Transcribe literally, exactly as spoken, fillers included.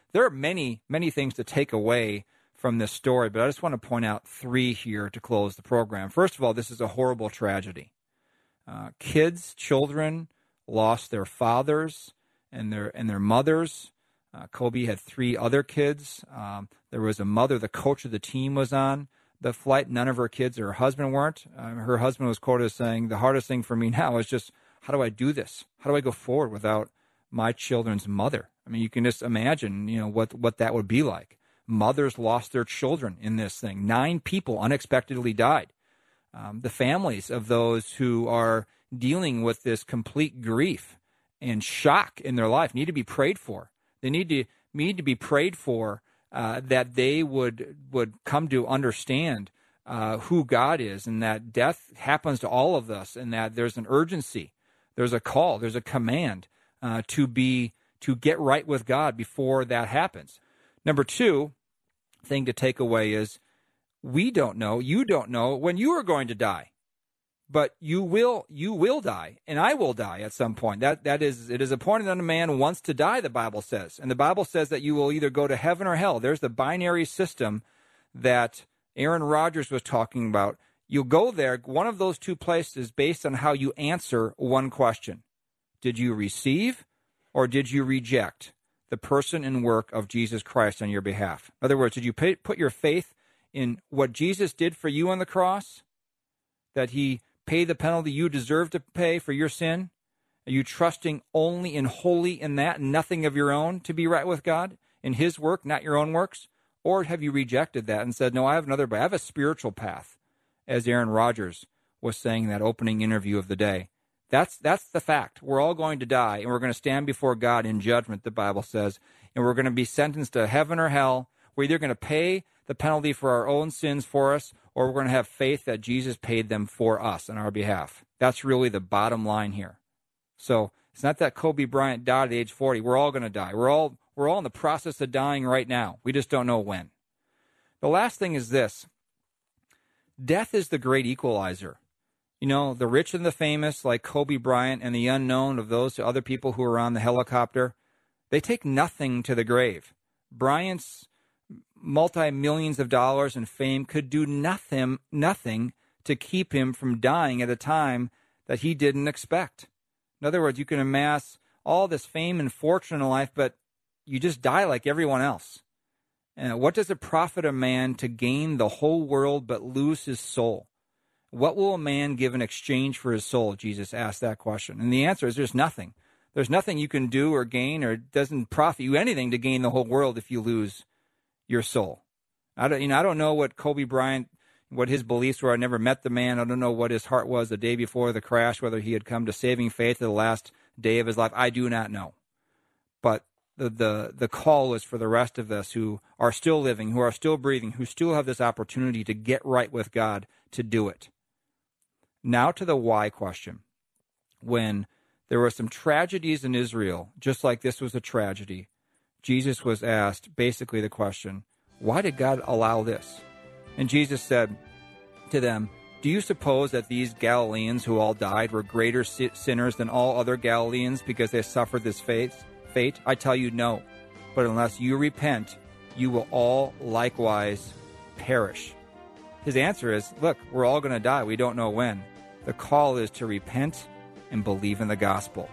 there are many, many things to take away from this story, but I just want to point out three here to close the program. First of all, this is a horrible tragedy. Uh, kids, children lost their fathers and their and their mothers. Uh, Kobe had three other kids. Um, there was a mother, the coach of the team was on the flight. None of her kids or her husband weren't. Uh, her husband was quoted as saying, the hardest thing for me now is just, how do I do this? How do I go forward without my children's mother? I mean, you can just imagine, you know, what, what that would be like. Mothers lost their children in this thing. Nine people unexpectedly died. Um, the families of those who are dealing with this complete grief and shock in their life need to be prayed for. They need to need to be prayed for uh, that they would would come to understand uh, who God is, and that death happens to all of us, and that there's an urgency, there's a call, there's a command uh, to be to get right with God before that happens. Number two thing to take away is we don't know, you don't know when you are going to die. But you will, you will die, and I will die at some point. That that is, it is appointed unto man once to die, the Bible says. And the Bible says that you will either go to heaven or hell. There's the binary system that Aaron Rodgers was talking about. You'll go there, one of those two places, based on how you answer one question. Did you receive or did you reject the person and work of Jesus Christ on your behalf? In other words, did you pay, put your faith in what Jesus did for you on the cross? That he pay the penalty you deserve to pay for your sin? Are you trusting only and wholly in that, nothing of your own, to be right with God, in his work, not your own works? Or have you rejected that and said, no, I have another, I have a spiritual path, as Aaron Rodgers was saying in that opening interview of the day? That's that's the fact. We're all going to die, and we're going to stand before God in judgment, the Bible says, and we're going to be sentenced to heaven or hell. We're either going to pay the penalty for our own sins for us, or we're going to have faith that Jesus paid them for us on our behalf. That's really the bottom line here. So it's not that Kobe Bryant died at age forty. We're all going to die. We're all we're all in the process of dying right now. We just don't know when. The last thing is this. Death is the great equalizer. You know, the rich and the famous, like Kobe Bryant, and the unknown of those other people who are on the helicopter, they take nothing to the grave. Bryant's multi-millions of dollars in fame could do nothing, nothing to keep him from dying at a time that he didn't expect. In other words, you can amass all this fame and fortune in life, but you just die like everyone else. And what does it profit a man to gain the whole world but lose his soul? What will a man give in exchange for his soul? Jesus asked that question. And the answer is there's nothing. There's nothing you can do or gain, or it doesn't profit you anything to gain the whole world if you lose your soul. I don't, you know, I don't know what Kobe Bryant, what his beliefs were. I never met the man. I don't know what his heart was the day before the crash, whether he had come to saving faith at the last day of his life. I do not know. But the, the, the call is for the rest of us who are still living, who are still breathing, who still have this opportunity to get right with God, to do it. Now to the why question. When there were some tragedies in Israel, just like this was a tragedy, Jesus was asked basically the question, why did God allow this? And Jesus said to them, do you suppose that these Galileans who all died were greater sinners than all other Galileans because they suffered this fate? Fate? I tell you, no. But unless you repent, you will all likewise perish. His answer is, look, we're all going to die. We don't know when. The call is to repent and believe in the gospel.